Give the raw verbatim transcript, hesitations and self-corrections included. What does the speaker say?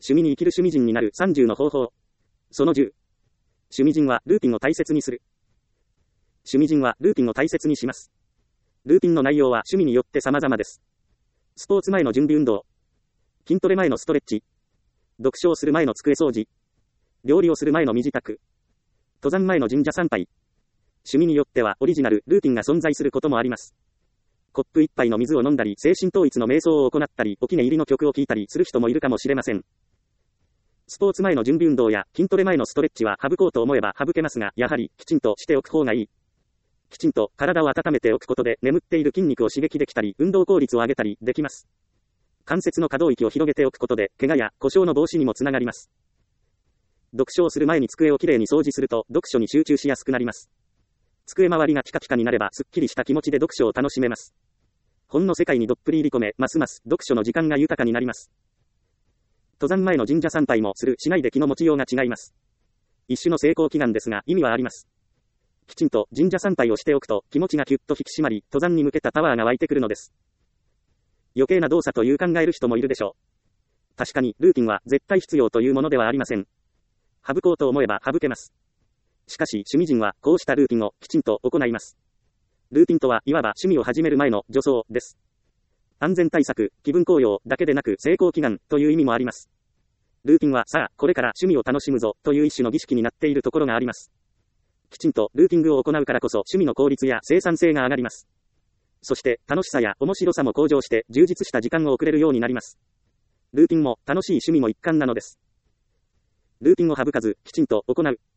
趣味に生きる趣味人になるさんじゅうの方法。そのじゅう。趣味人はルーティンを大切にする。趣味人はルーティンを大切にします。ルーティンの内容は趣味によって様々です。スポーツ前の準備運動。筋トレ前のストレッチ。読書をする前の机掃除。料理をする前の身支度。登山前の神社参拝。趣味によってはオリジナルルーティンが存在することもあります。コップ一杯の水を飲んだり、精神統一の瞑想を行ったり、お気に入りの曲を聴いたりする人もいるかもしれません。スポーツ前の準備運動や筋トレ前のストレッチは省こうと思えば省けますが、やはりきちんとしておく方がいい。きちんと体を温めておくことで眠っている筋肉を刺激できたり、運動効率を上げたりできます。関節の可動域を広げておくことで、怪我や故障の防止にもつながります。読書をする前に机をきれいに掃除すると、読書に集中しやすくなります。机周りがピカピカになれば、すっきりした気持ちで読書を楽しめます。本の世界にどっぷり入り込め、ますます読書の時間が豊かになります。登山前の神社参拝もする、しないで気の持ちようが違います。一種の成功祈願ですが、意味はあります。きちんと神社参拝をしておくと、気持ちがキュッと引き締まり、登山に向けたパワーが湧いてくるのです。余計な動作という考える人もいるでしょう。確かに、ルーティンは絶対必要というものではありません。省こうと思えば省けます。しかし、趣味人はこうしたルーティンをきちんと行います。ルーティンとは、いわば趣味を始める前の助走です。安全対策、気分高揚だけでなく成功祈願という意味もあります。ルーティンは、さあ、これから趣味を楽しむぞという一種の儀式になっているところがあります。きちんとルーティングを行うからこそ趣味の効率や生産性が上がります。そして、楽しさや面白さも向上して充実した時間を送れるようになります。ルーティンも楽しい趣味も一環なのです。ルーティンを省かず、きちんと行う。